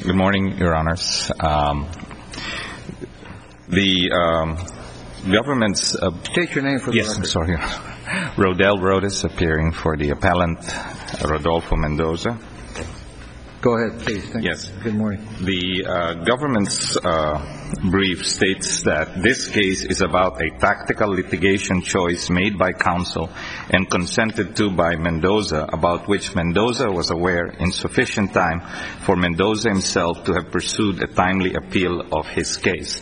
Good morning, Your Honors. The government's... State your name for the record. Yes, I'm sorry. Rodel Rodas, appearing for the appellant, Rodolfo Mendoza. Go ahead, please. Thank Yes. you. Good morning. The government's brief states that this case is about a tactical litigation choice made by counsel and consented to by Mendoza, about which Mendoza was aware in sufficient time for Mendoza himself to have pursued a timely appeal of his case.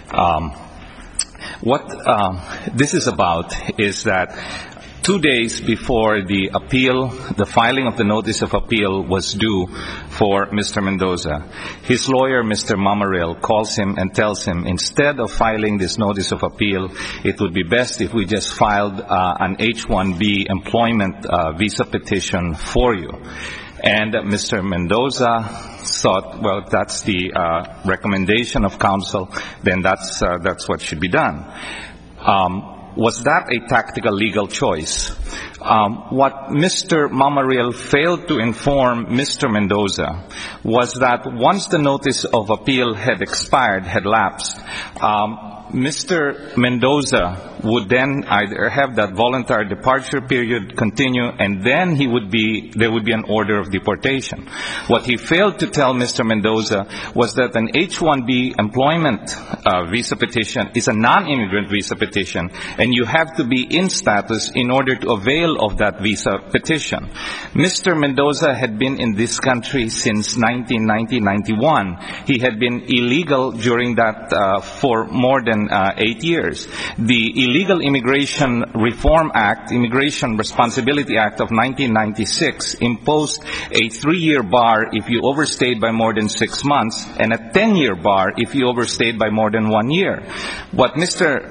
What this is about is that 2 days before the appeal, the filing of the notice of appeal was due for Mr. Mendoza, his lawyer, Mr. Mamaril, calls him and tells him, instead of filing this notice of appeal, it would be best if we just filed an H-1B employment visa petition for you. And Mr. Mendoza thought, well, if that's the recommendation of counsel, then that's what should be done. Was that a tactical legal choice? What Mr. Mamaril failed to inform Mr. Mendoza was that once the notice of appeal had expired, had lapsed, Mr. Mendoza would then either have that voluntary departure period continue, and then there would be an order of deportation. What he failed to tell Mr. Mendoza was that an H-1B employment visa petition is a non-immigrant visa petition, and you have to be in status in order to avail of that visa petition. Mr. Mendoza had been in this country since 1991. He had been illegal during that for more than 8 years. The Illegal Immigration Reform Act, Immigration Responsibility Act of 1996 imposed a 3-year bar if you overstayed by more than 6 months and a 10-year bar if you overstayed by more than 1 year. What Mr.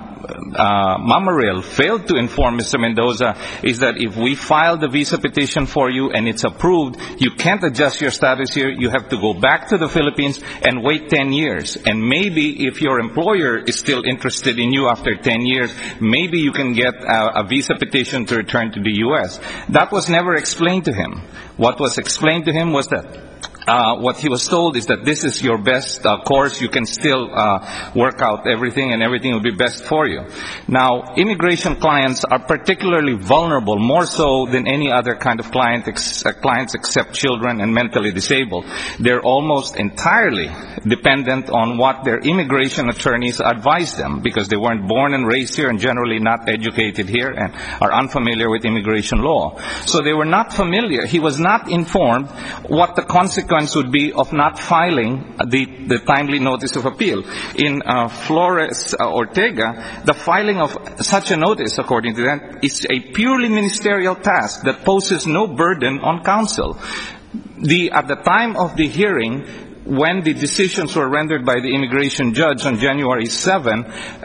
Mamaril failed to inform Mr. Mendoza is that if we file the visa petition for you and it's approved, you can't adjust your status here. You have to go back to the Philippines and wait 10 years. And maybe if your employer is still interested in you after 10 years, maybe you can get a visa petition to return to the U.S. That was never explained to him. What was explained to him was that what he was told is that this is your best course. You can still work out everything, and everything will be best for you. Now, immigration clients are particularly vulnerable, more so than any other kind of clients except children and mentally disabled. They're almost entirely dependent on what their immigration attorneys advise them, because they weren't born and raised here and generally not educated here and are unfamiliar with immigration law. So they were not familiar. He was not informed what the consequence would be of not filing the timely notice of appeal. In Flores Ortega, the filing of such a notice, according to them, is a purely ministerial task that poses no burden on counsel. At the time of the hearing, when the decisions were rendered by the immigration judge on January 7,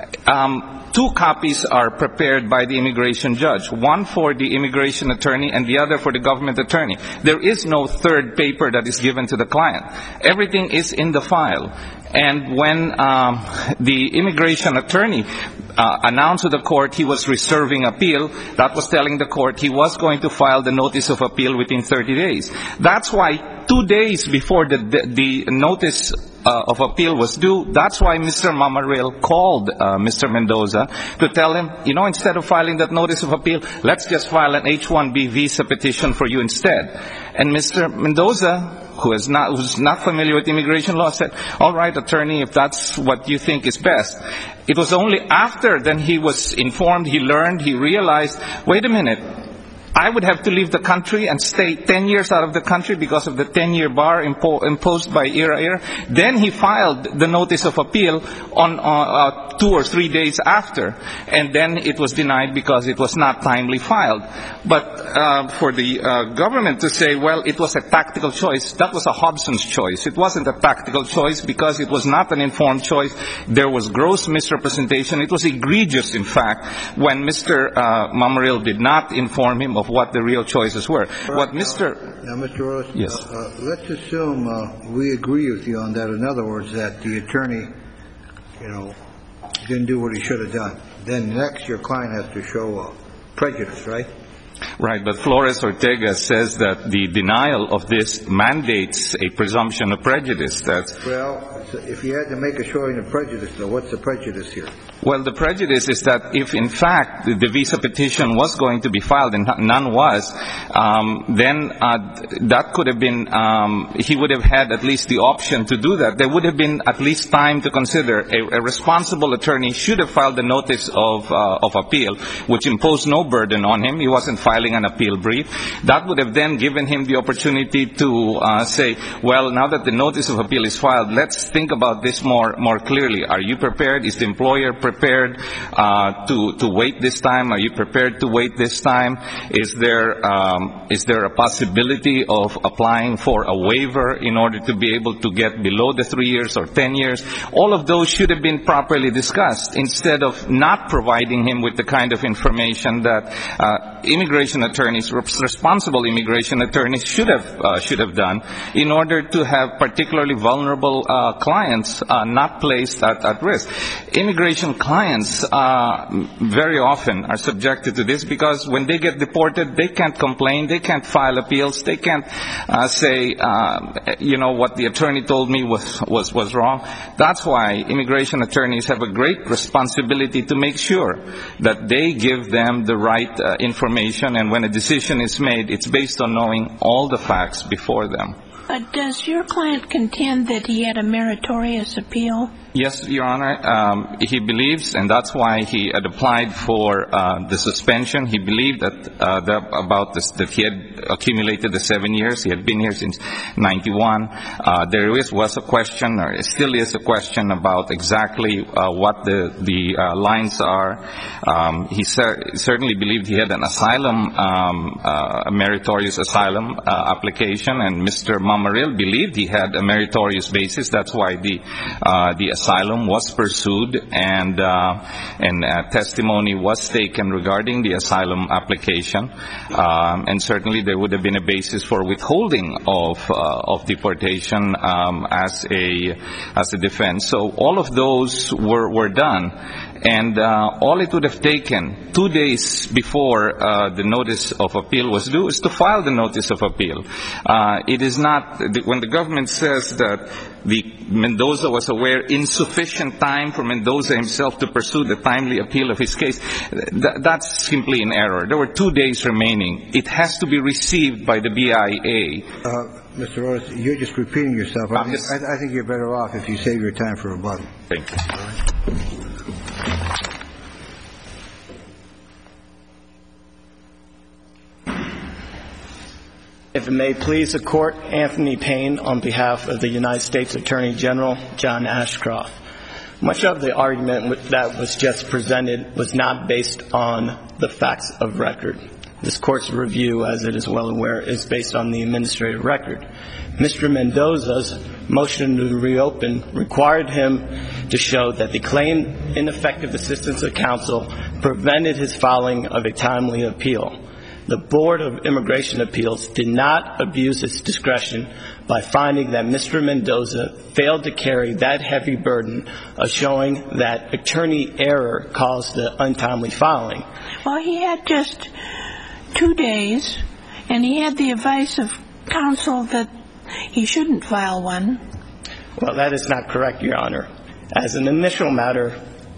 2 copies are prepared by the immigration judge, one for the immigration attorney and the other for the government attorney. There is no third paper that is given to the client. Everything is in the file. And when the immigration attorney announced to the court he was reserving appeal, that was telling the court he was going to file the notice of appeal within 30 days. That's why 2 days before the notice of appeal was due, that's why Mr. Mamaril called Mr. Mendoza to tell him, instead of filing that notice of appeal, let's just file an H-1B visa petition for you instead. And Mr. Mendoza, who's not familiar with immigration law, said, all right, attorney, if that's what you think is best. It was only after then he was informed, he learned, he realized, wait a minute, I would have to leave the country and stay 10 years out of the country because of the 10-year bar imposed by IRA. Then he filed the notice of appeal on 2 or 3 days after, and then it was denied because it was not timely filed. But for the government to say, well, it was a tactical choice, that was a Hobson's choice. It wasn't a tactical choice because it was not an informed choice. There was gross misrepresentation. It was egregious, in fact, when Mr. Mamaril did not inform him of what the real choices were. Now, Mr. Ross, yes. Let's assume we agree with you on that. In other words, that the attorney, didn't do what he should have done. Then next, your client has to show prejudice, right? Right, but Flores-Ortega says that the denial of this mandates a presumption of prejudice. Well, if you had to make a showing of prejudice, though, what's the prejudice here? Well, the prejudice is that if, in fact, the visa petition was going to be filed and none was, then that could have been, he would have had at least the option to do that. There would have been at least time to consider. A responsible attorney should have filed a notice of appeal, which imposed no burden on him. He wasn't filing an appeal brief. That would have then given him the opportunity to say, well, now that the notice of appeal is filed, let's think about this more clearly. Are you prepared? Is the employer prepared to wait this time? Are you prepared to wait this time? Is there a possibility of applying for a waiver in order to be able to get below the 3 years or 10 years? All of those should have been properly discussed instead of not providing him with the kind of information that immigration attorneys, responsible immigration attorneys should have done in order to have particularly vulnerable clients not placed at risk. Immigration clients very often are subjected to this because when they get deported, they can't complain, they can't file appeals, they can't say, what the attorney told me was wrong. That's why immigration attorneys have a great responsibility to make sure that they give them the right information, and when a decision is made, it's based on knowing all the facts before them. Does your client contend that he had a meritorious appeal? Yes, Your Honor. He believes, and that's why he had applied for the suspension. He believed that he had accumulated the 7 years. He had been here since 91. There was a question, or it still is a question, about exactly what the lines are. He certainly believed he had an asylum, a meritorious asylum application, and Mr. Mamaril believed he had a meritorious basis. That's why the asylum was pursued, and testimony was taken regarding the asylum application, and certainly there would have been a basis for withholding of deportation as a defense. So all of those were done. And all it would have taken 2 days before the notice of appeal was due is to file the notice of appeal. It is not, when the government says that Mendoza was aware insufficient time for Mendoza himself to pursue the timely appeal of his case, that's simply an error. There were 2 days remaining. It has to be received by the BIA. Mr. Rose, you're just repeating yourself. I think you're better off if you save your time for rebuttal. Thank you. If it may please the Court, Anthony Payne on behalf of the United States Attorney General John Ashcroft. Much of the argument that was just presented was not based on the facts of record. This Court's review, as it is well aware, is based on the administrative record. Mr. Mendoza's motion to reopen required him to show that the claimed ineffective assistance of counsel prevented his filing of a timely appeal. The Board of Immigration Appeals did not abuse its discretion by finding that Mr. Mendoza failed to carry that heavy burden of showing that attorney error caused the untimely filing. Well, he had just 2 days, and he had the advice of counsel that he shouldn't file one. Well, that is not correct, Your Honor. As an initial matter,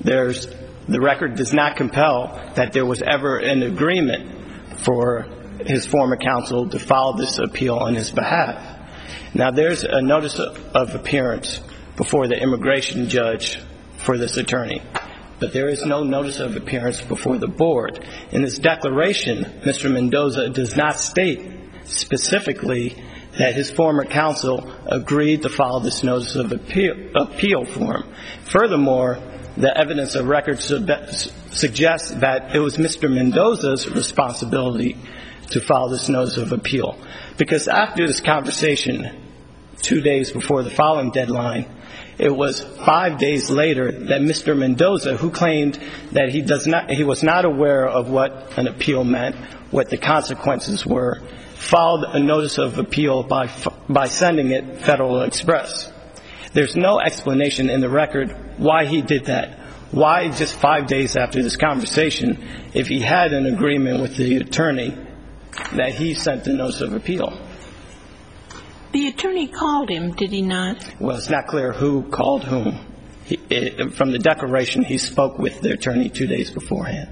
the record does not compel that there was ever an agreement for his former counsel to file this appeal on his behalf. Now, there's a notice of appearance before the immigration judge for this attorney, but there is no notice of appearance before the board. In his declaration, Mr. Mendoza does not state specifically that his former counsel agreed to file this notice of appeal for him. Furthermore, the evidence of record suggests that it was Mr. Mendoza's responsibility to file this notice of appeal, because after this conversation 2 days before the filing deadline, it was 5 days later that Mr. Mendoza, who claimed that he was not aware of what an appeal meant, what the consequences were, filed a notice of appeal by sending it Federal Express. There's no explanation in the record why he did that. Why just 5 days after this conversation, if he had an agreement with the attorney that he sent the notice of appeal. The attorney called him, did he not? Well, it's not clear who called whom. From the declaration, he spoke with the attorney 2 days beforehand.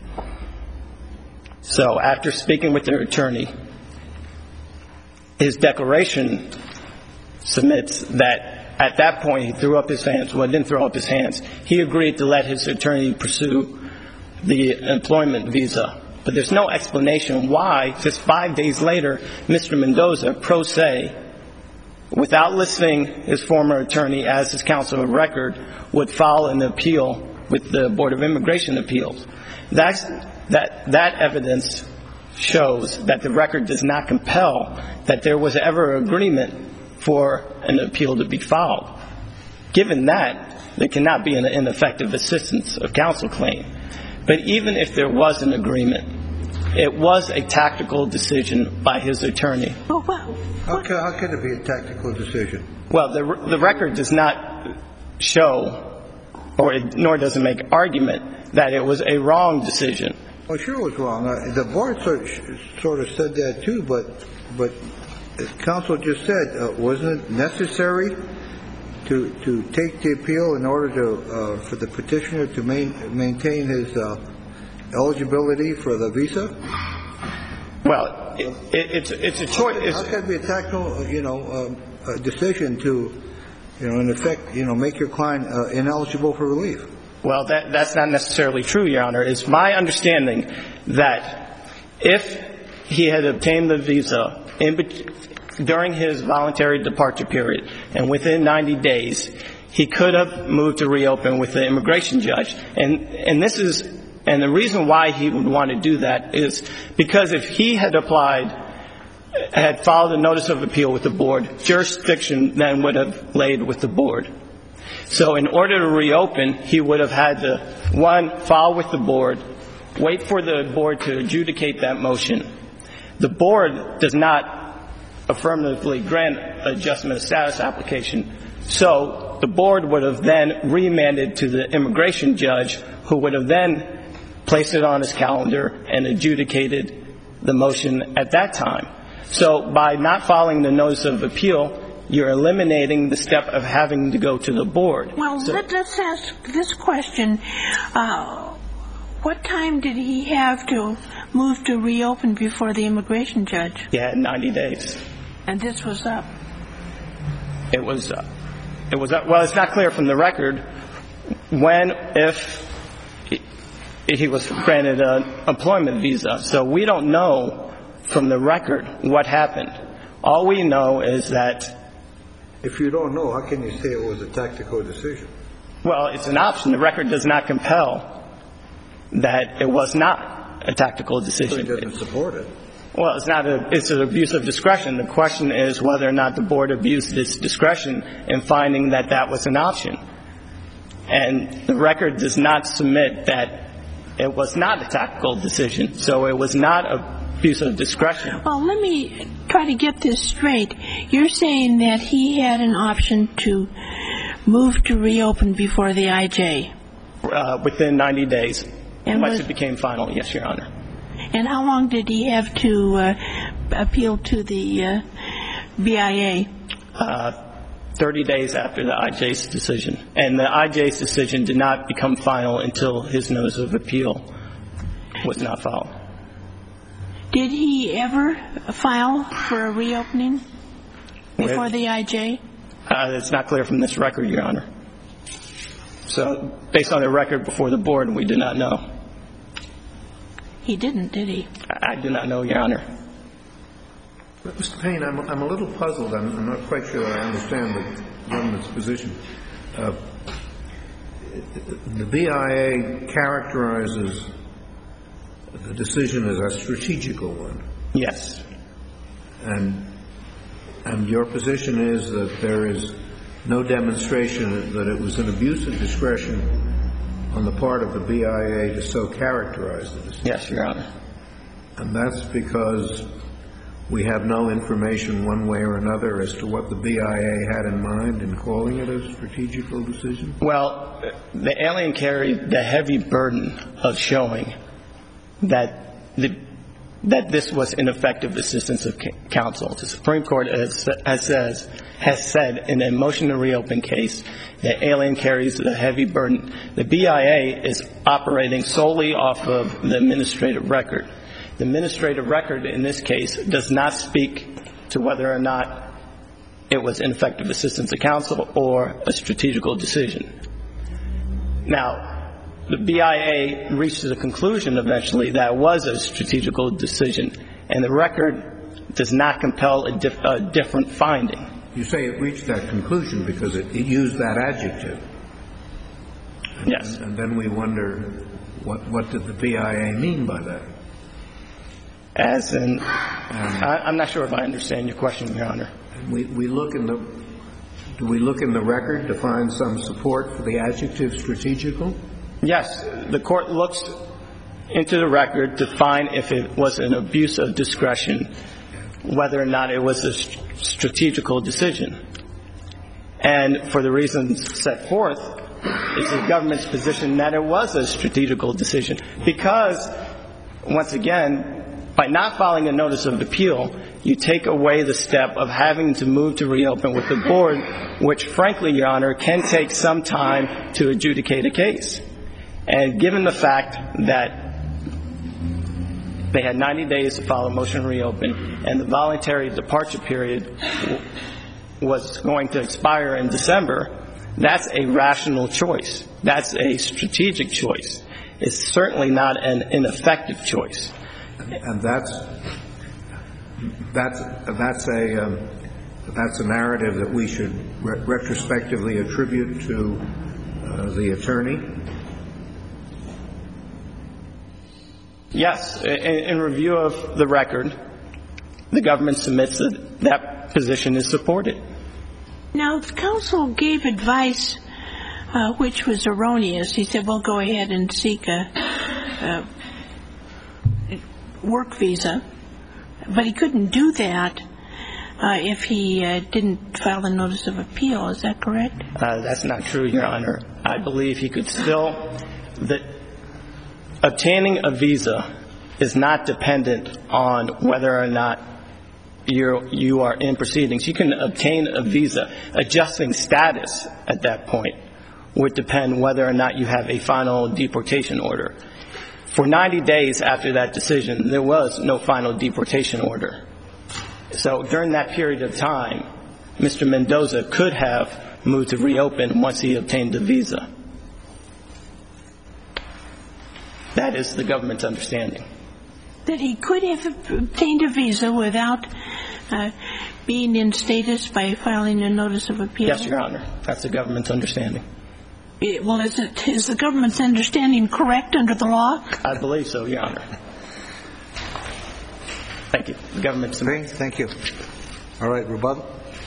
So after speaking with the attorney, his declaration submits that at that point he threw up his hands. Well, he didn't throw up his hands. He agreed to let his attorney pursue the employment visa. But there's no explanation why, just 5 days later, Mr. Mendoza, pro se, without listing his former attorney as his counsel of record, would file an appeal with the Board of Immigration Appeals. That evidence shows that the record does not compel that there was ever agreement for an appeal to be filed. Given that, there cannot be an ineffective assistance of counsel claim. But even if there was an agreement, it was a tactical decision by his attorney. Oh, wow. How can it be a tactical decision? Well, the record does not show, nor does it make argument, that it was a wrong decision. Well, sure it was wrong. The board sort of said that too, but counsel just said, wasn't it necessary to take the appeal in order for the petitioner to maintain his eligibility for the visa? Well, it's a choice. How can it be a tactical, decision to, in effect, make your client ineligible for relief? Well, that's not necessarily true, Your Honor. It's my understanding that if he had obtained the visa during his voluntary departure period and within 90 days, he could have moved to reopen with the immigration judge. And the reason why he would want to do that is because if he had filed a notice of appeal with the board, jurisdiction then would have laid with the board. So in order to reopen, he would have had to, one, file with the board, wait for the board to adjudicate that motion. The board does not affirmatively grant adjustment of status application. So the board would have then remanded to the immigration judge, who would have then placed it on his calendar and adjudicated the motion at that time. So by not filing the notice of appeal, you're eliminating the step of having to go to the board. Well, let's ask this question. What time did he have to move to reopen before the immigration judge? He had 90 days. And this was up? It was up. Well, it's not clear from the record if he was granted an employment visa. So we don't know from the record what happened. All we know is that... If you don't know, how can you say it was a tactical decision? Well, it's an option. The record does not compel that it was not a tactical decision. So it doesn't support it. Well, it's an abuse of discretion. The question is whether or not the board abused its discretion in finding that that was an option. And the record does not submit that it was not a tactical decision. So it was not abuse of discretion. Well, let me try to get this straight. You're saying that he had an option to move to reopen before the IJ? Within 90 days. Once it became final, yes, Your Honor. And how long did he have to appeal to the BIA? 30 days after the IJ's decision. And the IJ's decision did not become final until his notice of appeal was not filed. Did he ever file for a reopening before the IJ? It's not clear from this record, Your Honor. So based on the record before the board, we do not know. He didn't, did he? I do not know, Your Honor. Mr. Payne, I'm a little puzzled. I'm not quite sure I understand the government's position. The BIA characterizes the decision as a strategical one. Yes. And your position is that there is no demonstration that it was an abuse of discretion on the part of the BIA to so characterize the decision? Yes, Your Honor. And that's because we have no information one way or another as to what the BIA had in mind in calling it a strategical decision? Well, the alien carried the heavy burden of showing that the that this was ineffective assistance of counsel. The Supreme Court has said in a motion to reopen case that alien carries a heavy burden. The BIA is operating solely off of the administrative record. The administrative record in this case does not speak to whether or not it was ineffective assistance of counsel or a strategical decision. Now, the BIA reached the conclusion eventually that it was a strategical decision, and the record does not compel a different finding. You say it reached that conclusion because it used that adjective. Yes. And then we wonder, what did the BIA mean by that? As in, I'm not sure if I understand your question, Your Honor. Do we look in the record to find some support for the adjective strategical? Yes. The court looks into the record to find if it was an abuse of discretion, whether or not it was a strategical decision. And for the reasons set forth, it's the government's position that it was a strategical decision because, once again, by not filing a notice of appeal, you take away the step of having to move to reopen with the board, which, frankly, Your Honor, can take some time to adjudicate a case. And given the fact that they had 90 days to file a motion to reopen and the voluntary departure period was going to expire in December, that's a rational choice. That's a strategic choice. It's certainly not an ineffective choice. And that's a narrative that we should retrospectively attribute to the attorney? Yes. In review of the record, the government submits that that position is supported. Now, the counsel gave advice which was erroneous. He said, well, go ahead and seek a work visa. But he couldn't do that if he didn't file a notice of appeal. Is that correct? That's not true, Your Honor. I believe he could still obtaining a visa is not dependent on whether or not you are in proceedings. You can obtain a visa. Adjusting status at that point would depend whether or not you have a final deportation order. For 90 days after that decision, there was no final deportation order. So during that period of time, Mr. Mendoza could have moved to reopen once he obtained the visa. That is the government's understanding. That he could have obtained a visa without being in status by filing a notice of appeal? Yes, Your Honor. That's the government's understanding. Well, is the government's understanding correct under the law? I believe so, Your Honor. Thank you. The government's understanding. Thank you. All right, rebuttal.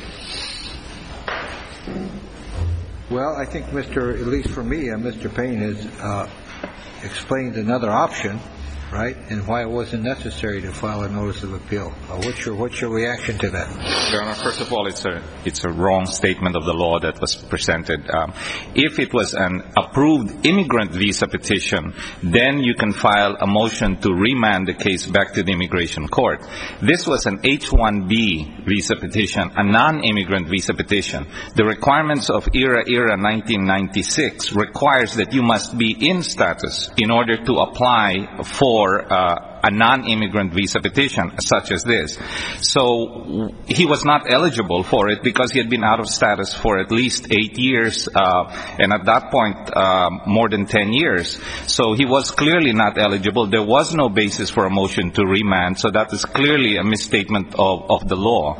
Well, I think at least for me, Mr. Payne has explained another option, right, and why it wasn't necessary to file a notice of appeal. What's your reaction to that? Your Honor, first of all, it's a wrong statement of the law that was presented. If it was an approved immigrant visa petition, then you can file a motion to remand the case back to the immigration court. This was an H-1B visa petition, a non-immigrant visa petition. The requirements of ERA 1996 requires that you must be in status in order to apply for a non-immigrant visa petition such as this. So he was not eligible for it because he had been out of status for at least 8 years, and at that point more than 10 years. So he was clearly not eligible. There was no basis for a motion to remand, so that is clearly a misstatement of the law.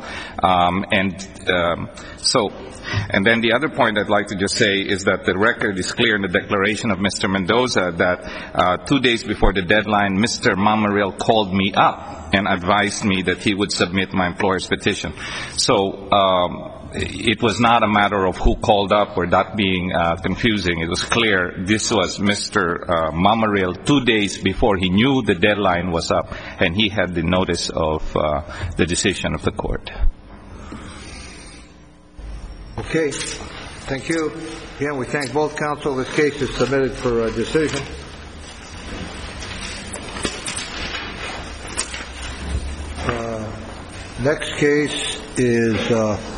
And then the other point I'd like to just say is that the record is clear in the declaration of Mr. Mendoza that 2 days before the deadline, Mr. Mamaril called me up and advised me that he would submit my employer's petition. So it was not a matter of who called up or that being confusing. It was clear this was Mr. Mamaril 2 days before he knew the deadline was up, and he had the notice of the decision of the court. Okay. Thank you. Again, we thank both counsel. This case is submitted for a decision. Next case is